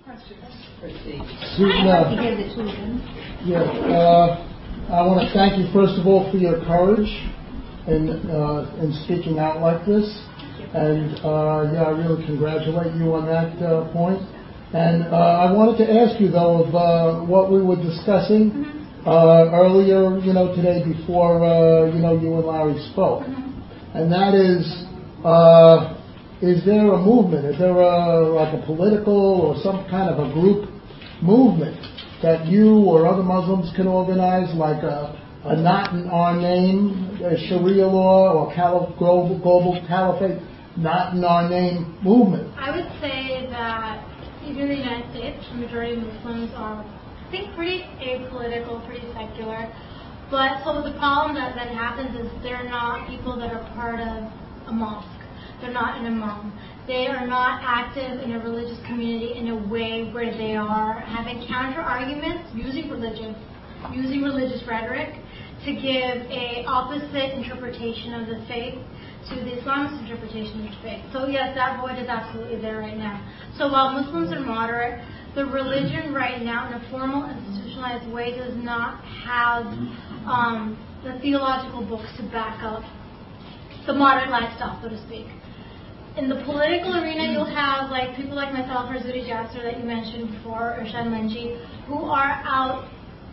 I want to thank you first of all for your courage in speaking out like this, and I really congratulate you on that point. And I wanted to ask you though of what we were discussing earlier, today before you and Larry spoke, and that is there a movement? Is there like a political or some kind of a group movement that you or other Muslims can organize, like a not in our name, a Sharia law or global caliphate, not in our name movement? I would say that even in the United States, the majority of Muslims are, I think, pretty apolitical, pretty secular. But so the problem that happens is they're not people that are part of a mosque. They're not an imam. They are not active in a religious community in a way where they are having counter arguments using religious rhetoric to give a opposite interpretation of the faith to the Islamist interpretation of the faith. So yes, that void is absolutely there right now. So while Muslims are moderate, the religion right now in a formal, institutionalized way does not have the theological books to back up the moderate lifestyle, so to speak. In the political arena, you'll have like people like myself or Zuhdi Jasser that you mentioned before, or Irshad Menji, who are out,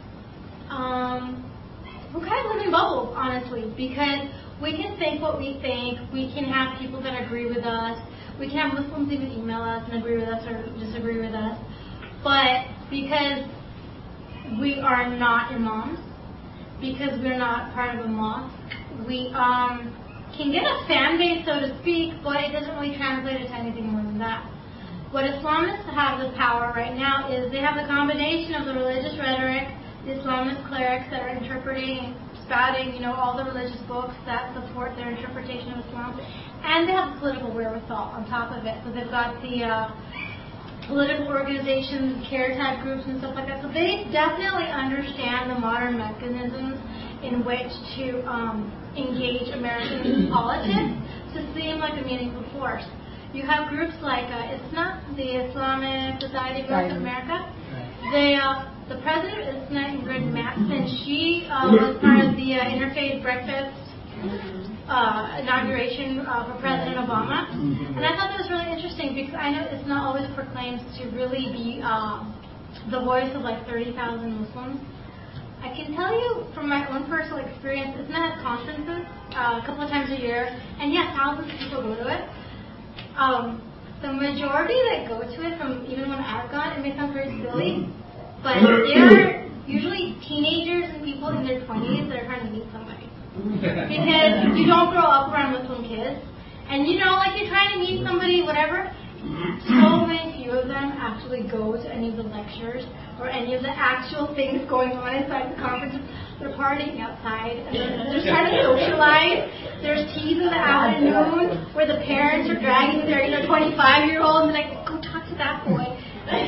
who kind of live in bubbles, honestly, because we can think what we think, we can have people that agree with us, we can have Muslims even email us and agree with us or disagree with us, but because we are not imams, because we're not part of a mosque, we can get a fan base, so to speak, but it doesn't really translate into anything more than that. What Islamists have the power right now is they have the combination of the religious rhetoric, the Islamist clerics that are interpreting, spouting, all the religious books that support their interpretation of Islam, and they have the political wherewithal on top of it. So they've got the political organizations, care type groups and stuff like that. So they definitely understand the modern mechanisms in which to engage American politics to seem like a meaningful force. You have groups like ISNA, the Islamic Society of North America. The president of ISNA, Ingrid Mattson, she was part of the Interfaith Breakfast inauguration for President Obama. And I thought that was really interesting because I know ISNA always proclaims to really be the voice of like 30,000 Muslims. I can tell you from my own personal experience, ISNA has conferences a couple of times a year, and yes, thousands of people go to it. The majority that go to it, from even when I've gone, it may sound very silly, but they're usually teenagers and people in their 20s that are trying to meet somebody. Because you don't grow up around Muslim kids, and like you're trying to meet somebody, whatever. So many few of them actually go to any of the lectures or any of the actual things going on inside the conference. They're partying outside, and they're just trying to socialize. There's teas in the afternoon where the parents are dragging their 25-year-old and like, go talk to that boy. So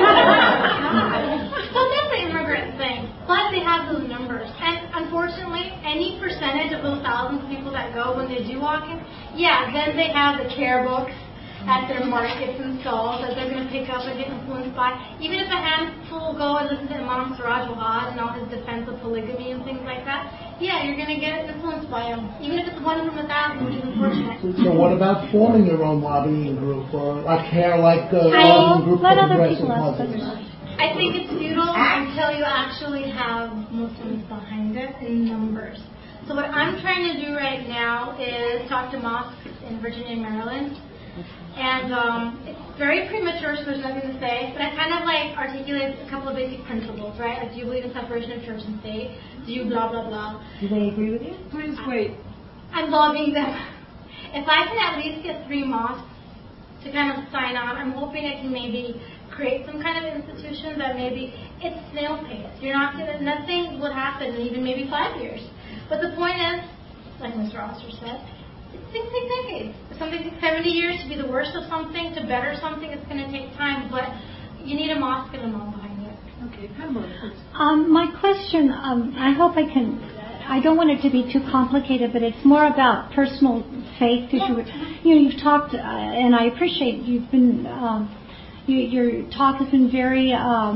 that's the immigrant thing. But they have those numbers. And unfortunately, any percentage of those thousands of people that go when they do walk in, then they have the care books at their markets and stalls that they're going to pick up and get influenced by. Even if a handful go and listen to Imam Siraj al-Haq and all his defense of polygamy and things like that, you're going to get influenced by him. Even if it's one from 1,000, which is unfortunate. So what about forming your own lobbying group or a lobbying group for progressive Muslims? I think it's futile until you actually have Muslims behind it in numbers. So what I'm trying to do right now is talk to mosques in Virginia and Maryland. And it's very premature, so there's nothing to say, but I kind of articulate a couple of basic principles, right? Like, do you believe in separation of church and state? Do you blah, blah, blah? Do they agree with you? Please wait. I'm lobbying them. If I can at least get 3 mosques to kind of sign on, I'm hoping I can maybe create some kind of institution that maybe it's snail pace. Nothing would happen in even maybe 5 years. But the point is, like Mr. Oster said, things take decades. If something takes 70 years to be the worst of something, to better something, it's going to take time. But you need a mosque and a mom behind it. Okay, Pamela. My question, I hope I can. I don't want it to be too complicated, but it's more about personal faith. Because you've talked, and I appreciate you've been Your talk has been very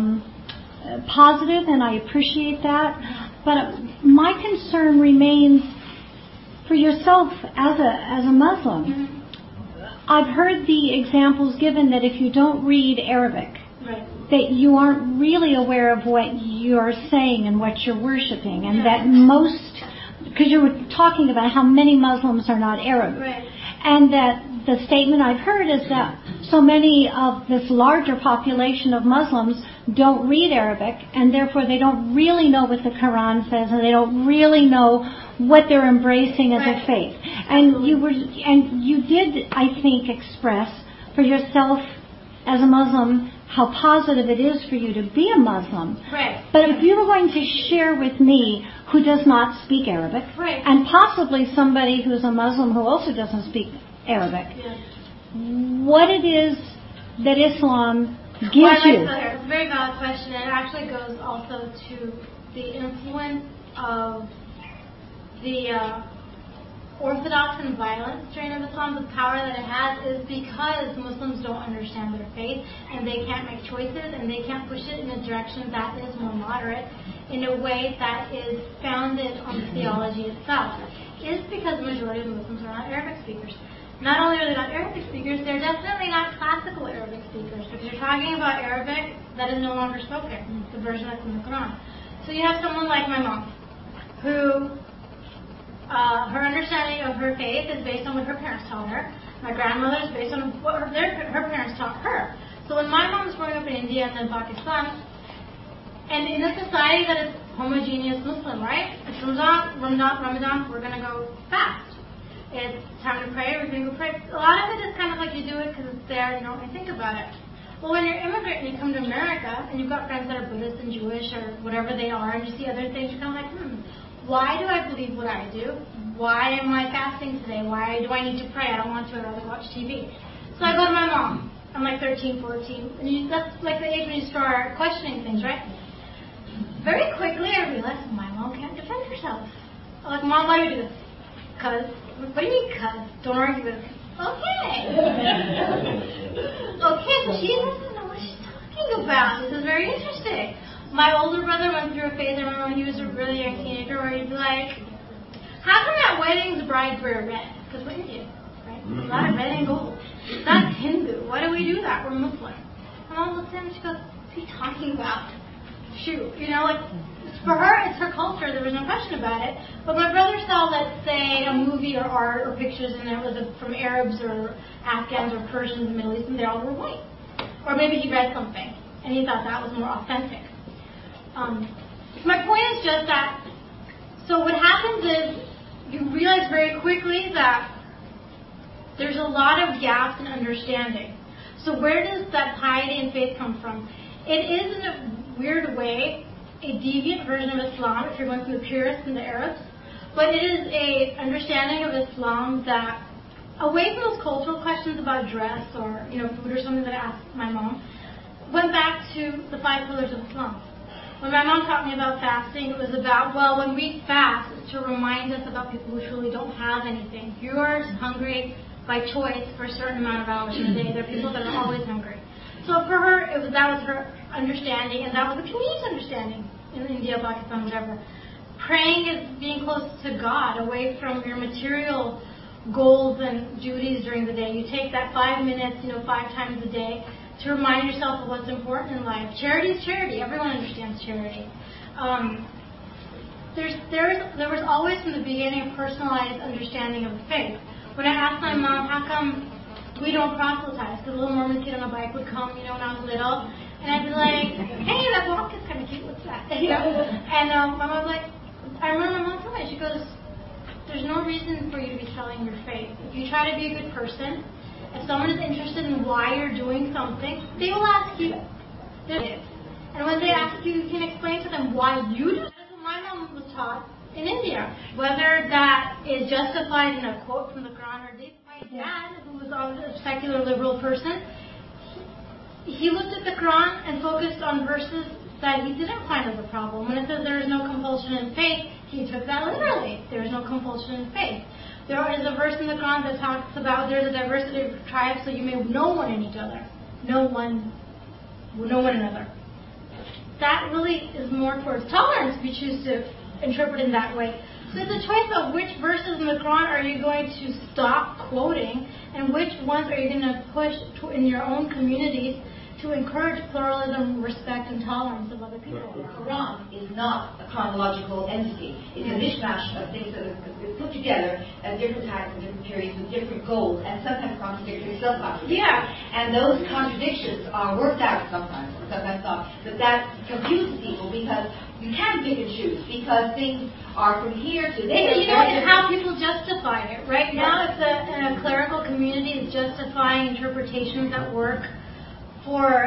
positive, and I appreciate that. But my concern remains for yourself as a Muslim. Mm-hmm. I've heard the examples given that if you don't read Arabic, Right. that you aren't really aware of what you're saying and what you're worshiping, and that most, because you were talking about how many Muslims are not Arab, Right. and that the statement I've heard is that so many of this larger population of Muslims don't read Arabic, and therefore they don't really know what the Quran says, and they don't really know what they're embracing as a faith. And you did, I think, express for yourself as a Muslim how positive it is for you to be a Muslim. Right. But if you were going to share with me, who does not speak Arabic, Right. and possibly somebody who's a Muslim who also doesn't speak Arabic, what it is that Islam gives you. It's a very valid question, and it actually goes also to the influence of the orthodox and violent strain of Islam. The power that it has is because Muslims don't understand their faith, and they can't make choices, and they can't push it in a direction that is more moderate, in a way that is founded on the theology itself. It's because the majority of Muslims are not Arabic speakers. Not only are they not Arabic speakers, they're definitely not classical Arabic speakers, because you're talking about Arabic that is no longer spoken, the version that's in the Quran. So you have someone like my mom, who her understanding of her faith is based on what her parents taught her. My grandmother is based on what her parents taught her. So when my mom was growing up in India and then Pakistan, and in a society that is homogeneous Muslim, right? It's Ramadan, we're going to go fast. It's time to pray, we're going to go pray. A lot of it is kind of like you do it because it's there and you don't really think about it. Well, when you're an immigrant and you come to America and you've got friends that are Buddhist and Jewish or whatever they are, and you see other things, you're kind of like, why do I believe what I do? Why am I fasting today? Why do I need to pray? I don't want to. I'd rather watch TV. So I go to my mom. I'm like 13, 14. And that's like the age when you start questioning things, right? Very quickly I realized my mom can't defend herself. I'm like, Mom, why do you do this? Because. What do you mean, cuz? Don't argue with me. Okay. Okay, so she doesn't know what she's talking about. This is very interesting. My older brother went through a phase, I remember when he was a really young teenager, where he'd be like, how come at weddings the brides wear red? Because we're Indian, right? A lot of red and gold. That's Hindu. Why do we do that? We're Muslim. And Mom looks at him and she goes, what are you talking about? Shoot. You know, like, for her, it's her culture. There was no question about it. But my brother saw, let's say, a movie or art or pictures, and it was from Arabs or Afghans or Persians in the Middle East, and they all were white. Or maybe he read something, and he thought that was more authentic. My point is just that, so what happens is you realize very quickly that there's a lot of gaps in understanding. So where does that piety and faith come from? It is, in a weird way, a deviant version of Islam, if you're going through the purists and the Arabs, but it is a understanding of Islam that, away from those cultural questions about dress or food or something that I asked my mom, went back to the 5 pillars of Islam. When my mom taught me about fasting, it was about, well, when we fast, it's to remind us about people who truly don't have anything. You're hungry by choice for a certain amount of hours in a day. There are people that are always hungry. So for her, that was her understanding, and that was the community's understanding in India, Pakistan, whatever. Praying is being close to God, away from your material goals and duties during the day. You take that 5 minutes, 5 times a day, to remind yourself of what's important in life. Charity is charity. Everyone understands charity. There was always from the beginning a personalized understanding of the faith. When I asked my mom, how come we don't proselytize? Because a little Mormon kid on a bike would come, when I was little, and I'd be like, hey, that walk is kind of cute. What's that? And my mom was like, I remember my mom told me, she goes, there's no reason for you to be selling your faith. If you try to be a good person, if someone is interested in why you're doing something, they will ask you. And when they ask you, you can explain to them why you do it. That's what my mom was taught in India. Whether that is justified in a quote from the Quran or this, my dad, who was a secular liberal person, he looked at the Quran and focused on verses that he didn't find as a problem. When it says there is no compulsion in faith, he took that literally. There is no compulsion in faith. There is a verse in the Quran that talks about there's a diversity of tribes, so you may know one in each other. Know one know one another. That really is more towards tolerance if you choose to interpret it in that way. So it's a choice of which verses in the Quran are you going to stop quoting and which ones are you going to push in your own communities to encourage pluralism, respect, and tolerance of other people. The Quran is not a chronological entity. It's a mishmash of things that are put together at different times and different periods with different goals and sometimes contradictory, self-contradictory. Yeah. And those contradictions are worked out sometimes, or sometimes not. But that confuses people because you can pick and choose because things are from here to there. You know, it's how people justify it. Right now, if a clerical community is justifying interpretations that work for,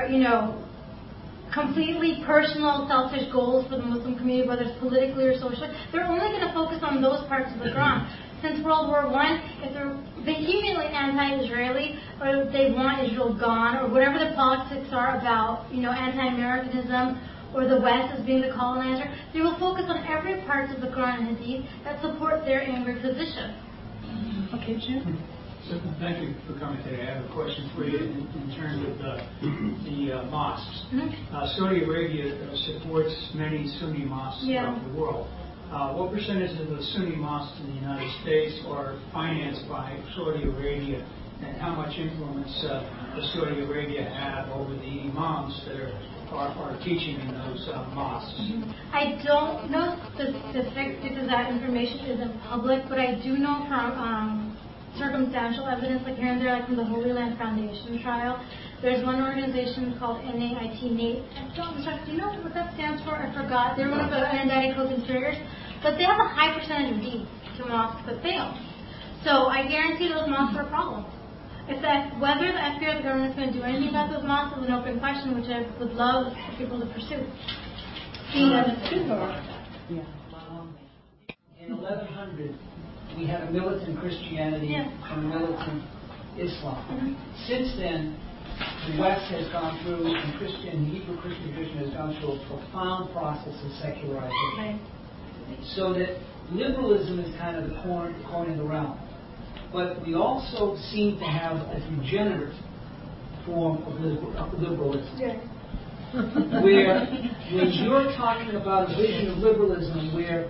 completely personal, selfish goals for the Muslim community, whether it's politically or socially, they're only going to focus on those parts of the Quran. Since World War I, if they're vehemently anti-Israeli, or they want Israel gone, or whatever the politics are about, anti-Americanism, or the West as being the colonizer, they will focus on every part of the Quran and Hadith that support their angry position. Okay, Jim? So, thank you for coming today. I have a question for you in terms of the mosques. Mm-hmm. Saudi Arabia supports many Sunni mosques throughout the world. What percentage of the Sunni mosques in the United States are financed by Saudi Arabia, and how much influence does Saudi Arabia have over the imams that are teaching in those mosques? I don't know specifics because that information isn't public, but I do know from circumstantial evidence, like here and there, like from the Holy Land Foundation trial. There's one organization called NAIT. Do you know what that stands for? I forgot. They're one of the Anandati co-conspirators, but they have a high percentage of deeds to mosques that they own. So I guarantee those mosques are a problem. Whether the FBI or the government is going to do anything about those mosques is an open question, which I would love for people to pursue. In 1100, we had a militant Christianity and a militant Islam. Mm-hmm. Since then, the West has gone through, and Hebrew Christian tradition has gone through a profound process of secularization. Right. So that liberalism is kind of the coin in the realm. But we also seem to have a degenerate form of liberalism. Yeah. Where when you're talking about a vision of liberalism where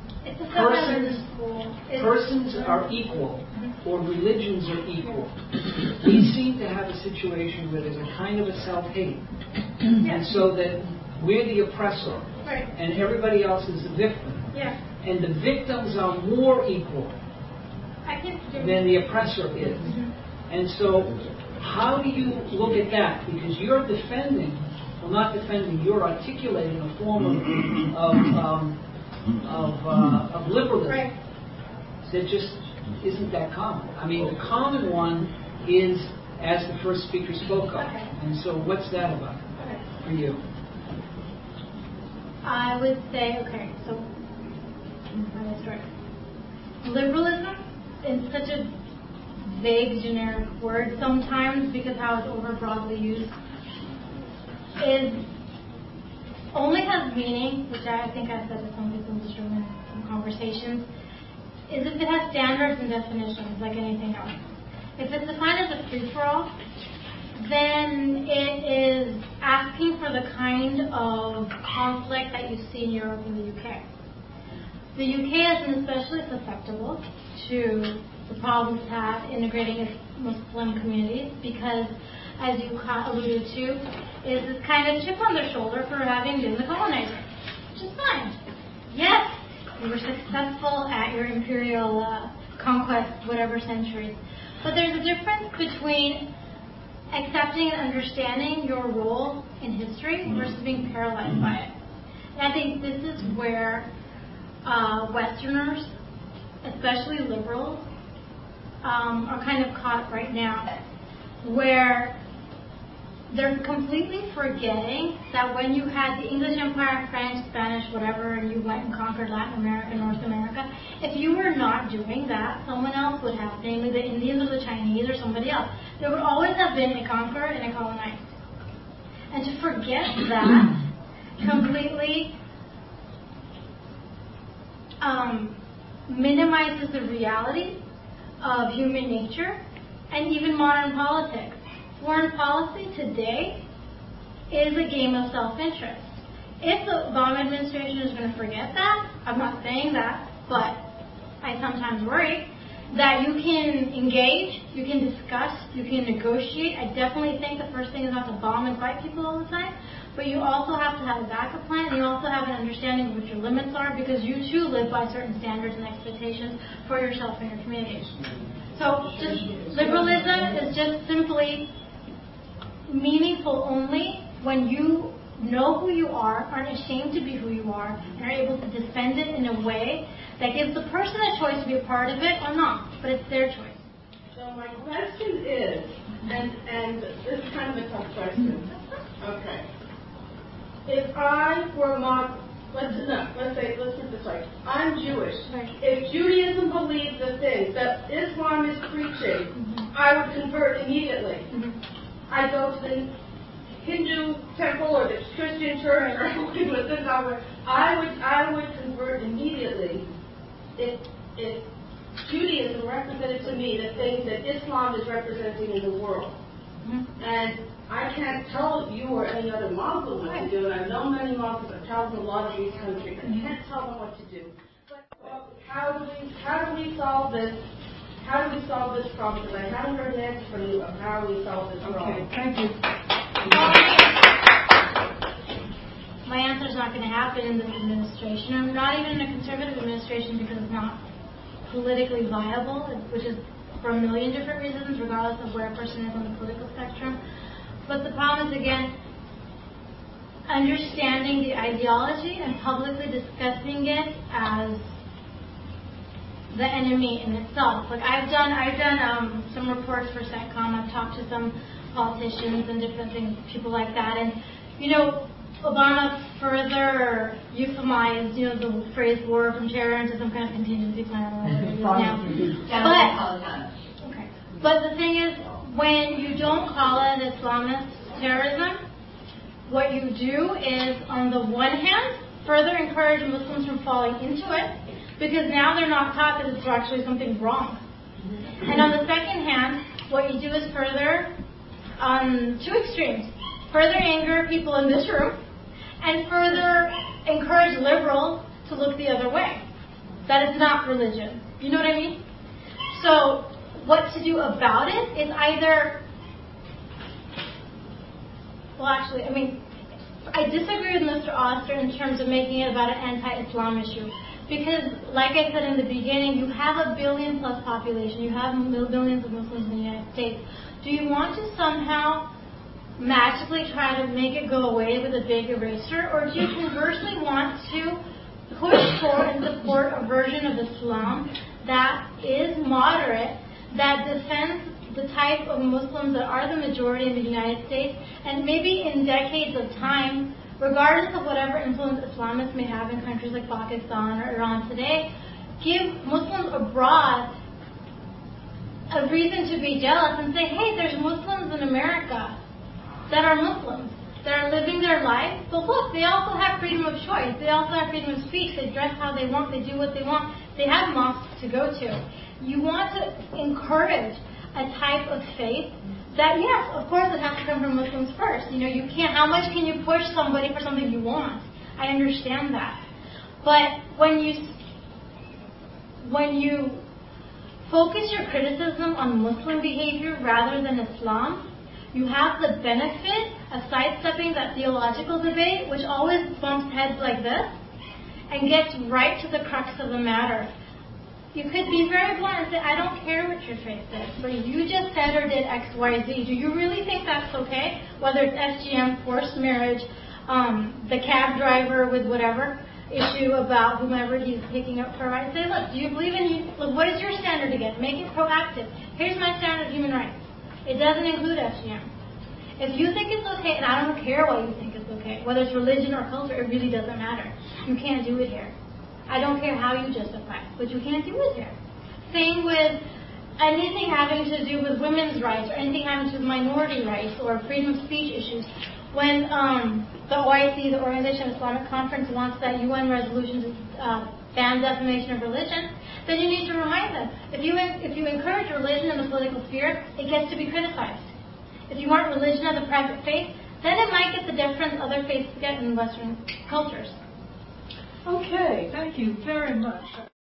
persons are equal or religions are equal, we seem to have a situation where there's a kind of a self-hate. And so that we're the oppressor and everybody else is the victim. Yeah. And the victims are more equal than the oppressor is. And so how do you look at that? Because you're defending, well, not defending, you're articulating a form of liberalism that just isn't that common. I mean, the common one is, as the first speaker spoke of. And so what's that about for you? I would say, so how do I start? Liberalism is such a vague, generic word sometimes because how it's over broadly used only has meaning, which I think I've said to some people in this room in some conversations, is if it has standards and definitions like anything else. If it's defined as a free-for-all, then it is asking for the kind of conflict that you see in Europe and the UK. The UK has been especially susceptible to the problems it had integrating its Muslim communities because, as you alluded to, is this kind of chip on their shoulder for having been the colonizer, which is fine. Yes, you were successful at your imperial conquest, whatever centuries. But there's a difference between accepting and understanding your role in history versus being paralyzed by it. And I think this is where Westerners, especially liberals, are kind of caught right now, where they're completely forgetting that when you had the English Empire, French, Spanish, whatever, and you went and conquered Latin America, North America, if you were not doing that, someone else would have, namely the Indians or the Chinese or somebody else. There would always have been a conqueror and a colonized. And to forget that completely minimizes the reality of human nature and even modern politics. Foreign policy today is a game of self-interest. If the Obama administration is going to forget that, I'm not saying that, but I sometimes worry that you can engage, you can discuss, you can negotiate. I definitely think the first thing is not to bomb and fight people all the time, but you also have to have a backup plan, and you also have an understanding of what your limits are, because you too live by certain standards and expectations for yourself and your community. So just liberalism is just simply meaningful only when you know who you are, aren't ashamed to be who you are, and are able to defend it in a way that gives the person a choice to be a part of it or not, but it's their choice. So my question is, and this is kind of a tough question. Okay. If I were let's put it this way. I'm Jewish. If Judaism believed the things that Islam is preaching, I would convert immediately. I go to the Hindu temple or the Christian church or I would convert immediately if Judaism represented to me the things that Islam is representing in the world. And I can't tell you or any other Muslim what to do, and I've known many Muslims, I've traveled a lot of these countries, I can't tell them what to do. But how do we solve this? How do we solve this problem? Because I haven't heard an answer from you of how we solve this problem. Okay, thank you. My answer is not going to happen in this administration, or not even in a conservative administration, because it's not politically viable, which is for a million different reasons, regardless of where a person is on the political spectrum. But the problem is, again, understanding the ideology and publicly discussing it as the enemy in itself. Like I've done some reports for CENTCOM. I've talked to some politicians and different things, people like that, and Obama further euphemized, the phrase war from terror into some kind of contingency plan or whatever it is now. But the thing is, when you don't call it Islamist terrorism, what you do is, on the one hand, further encourage Muslims from falling into it, because now they're not taught that it's actually something wrong. And on the second hand, what you do is further, two extremes, further anger people in this room, and further encourage liberals to look the other way. That is not religion. You know what I mean? So what to do about it is either, I disagree with Mr. Oster in terms of making it about an anti-Islam issue. Because, like I said in the beginning, you have a billion-plus population. You have billions of Muslims in the United States. Do you want to somehow magically try to make it go away with a big eraser, or do you conversely want to push for and support a version of Islam that is moderate, that defends the type of Muslims that are the majority in the United States, and maybe in decades of time, regardless of whatever influence Islamists may have in countries like Pakistan or Iran today, give Muslims abroad a reason to be jealous and say, hey, there's Muslims in America that are Muslims, that are living their life, but look, they also have freedom of choice. They also have freedom of speech. They dress how they want. They do what they want. They have mosques to go to. You want to encourage a type of faith that, yes, of course, it has to come from Muslims first. You can't, how much can you push somebody for something you want? I understand that. But when you focus your criticism on Muslim behavior rather than Islam, you have the benefit of sidestepping that theological debate, which always bumps heads like this, and gets right to the crux of the matter. You could be very blunt and say, I don't care what your faith is, but you just said or did X, Y, Z. Do you really think that's okay? Whether it's FGM, forced marriage, the cab driver with whatever issue about whomever he's picking up for a ride. Say, look, do you believe in look, what is your standard again? Make it proactive. Here's my standard of human rights. It doesn't include FGM. If you think it's okay, and I don't care why you think it's okay, whether it's religion or culture, it really doesn't matter. You can't do it here. I don't care how you justify it, but you can't do it here. Same with anything having to do with women's rights or anything having to do with minority rights or freedom of speech issues. When the OIC, the Organization of Islamic Conference, wants that UN resolution to ban defamation of religion, then you need to remind them. If you encourage religion in the political sphere, it gets to be criticized. If you want religion as a private faith, then it might get the difference other faiths get in Western cultures. Okay, thank you very much.